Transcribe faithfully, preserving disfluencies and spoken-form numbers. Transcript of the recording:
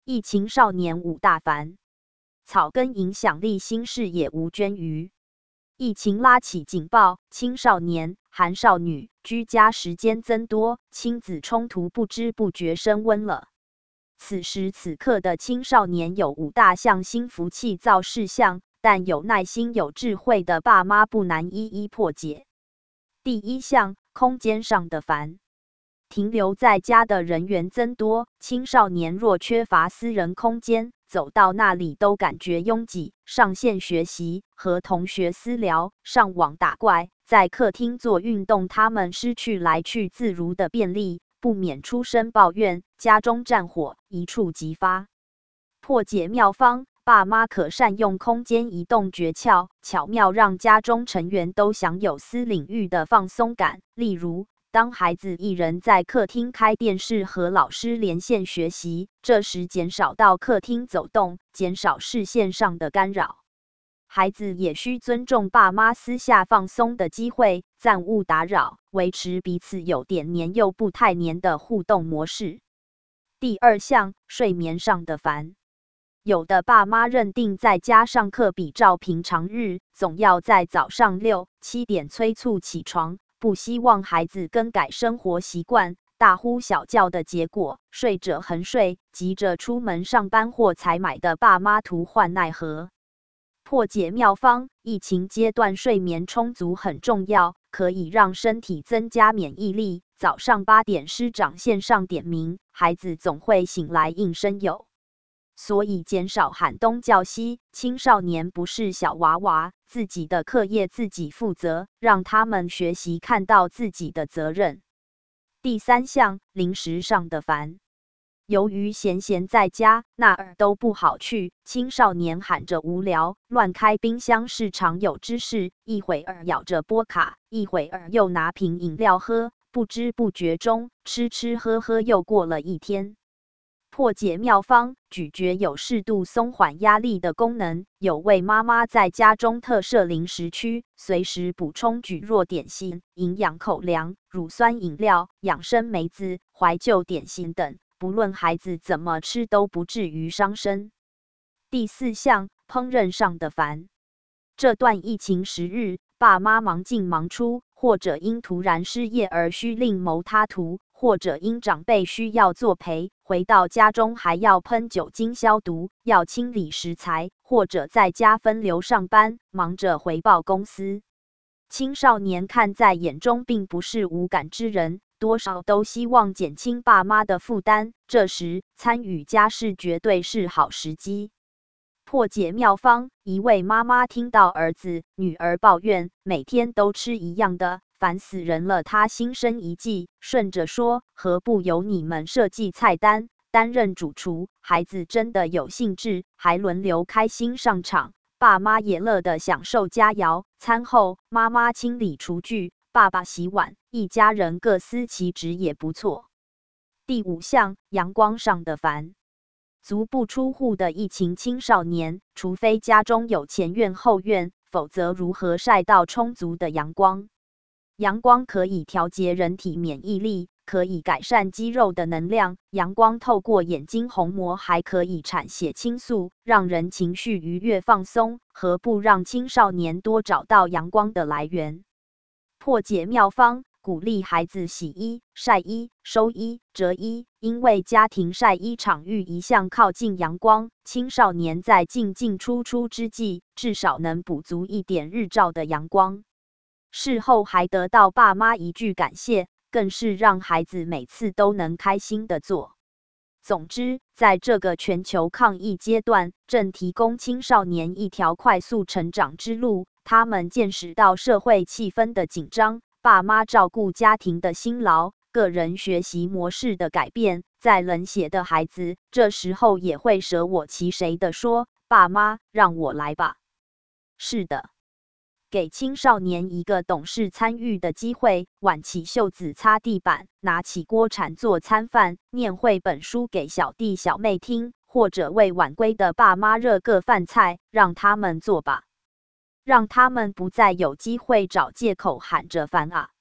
疫情少年五大烦，草根影响力新视野吴娟瑜。疫情拉起警报，青少年、含少女居家时间增多，亲子冲突不知不觉升温了。此时此刻的青少年有五大项心浮气躁事项，但有耐心、有智慧的爸妈不难一一破解。第一项，空间上的烦。停留在家的人员增多，青少年若缺乏私人空间，走到那里都感觉拥挤。上线学习、和同学私聊、上网打怪，在客厅做运动，他们失去来去自如的便利，不免出声抱怨，家中战火一触即发。破解妙方，爸妈可善用空间移动诀窍，巧妙让家中成员都享有私领域的放松感。例如，当孩子一人在客厅开电视和老师连线学习，这时减少到客厅走动，减少视线上的干扰。孩子也需尊重爸妈私下放松的机会，暂勿打扰，维持彼此有点黏又不太黏的互动模式。第二项，睡眠上的烦。有的爸妈认定在家上课比照平常日，总要在早上六七点催促起床，不希望孩子更改生活习惯，大呼小叫的结果，睡者横睡，急着出门上班或采买的爸妈徒患奈何。破解妙方，疫情阶段睡眠充足很重要，可以让身体增加免疫力。早上八点师长线上点名，孩子总会醒来应声有。所以减少喊东叫西，青少年不是小娃娃，自己的课业自己负责，让他们学习看到自己的责任。第三项，零食上的烦。由于闲闲在家，哪儿都不好去，青少年喊着无聊，乱开冰箱是常有之事，一会儿咬着波卡，一会儿又拿瓶饮料喝，不知不觉中，吃吃喝喝又过了一天。破解妙方，咀嚼有适度松缓压力的功能，有位妈妈在家中特设零食区，随时补充蒟蒻点心、营养口粮、乳酸饮料、养生梅子、怀旧点心等，不论孩子怎么吃都不至于伤身。第四项，烹饪上的烦。这段疫情时日，爸妈忙进忙出，或者因突然失业而需另谋他途，或者因长辈需要作陪，回到家中还要喷酒精消毒，要清理食材，或者在家分流上班，忙着回报公司。青少年看在眼中并不是无感之人，多少都希望减轻爸妈的负担，这时参与家事绝对是好时机。破解妙方，一位妈妈听到儿子、女儿抱怨每天都吃一样的，烦死人了，她心生一计，顺着说，何不由你们设计菜单，担任主厨，孩子真的有兴致，还轮流开心上场，爸妈也乐得享受佳肴。餐后，妈妈清理厨具，爸爸洗碗，一家人各司其职也不错。第五项，阳光上的烦。足不出户的疫情青少年，除非家中有前院后院，否则如何晒到充足的阳光？阳光可以调节人体免疫力，可以改善肌肉的能量。阳光透过眼睛虹膜还可以产血清素，让人情绪愉悦放松。何不让青少年多找到阳光的来源？破解妙方，鼓励孩子洗衣、晒衣、收衣、折衣，因为家庭晒衣场域一向靠近阳光，青少年在进进出出之际，至少能补足一点日照的阳光。事后还得到爸妈一句感谢，更是让孩子每次都能开心的做。总之，在这个全球抗疫阶段，正提供青少年一条快速成长之路。他们见识到社会气氛的紧张，爸妈照顾家庭的辛劳，个人学习模式的改变。再冷血的孩子，这时候也会舍我其谁的说：“爸妈，让我来吧。”是的。给青少年一个懂事参与的机会，挽起袖子擦地板，拿起锅铲做餐饭，念绘本书给小弟小妹听，或者为晚归的爸妈热个饭菜，让他们做吧，让他们不再有机会找借口喊着烦啊。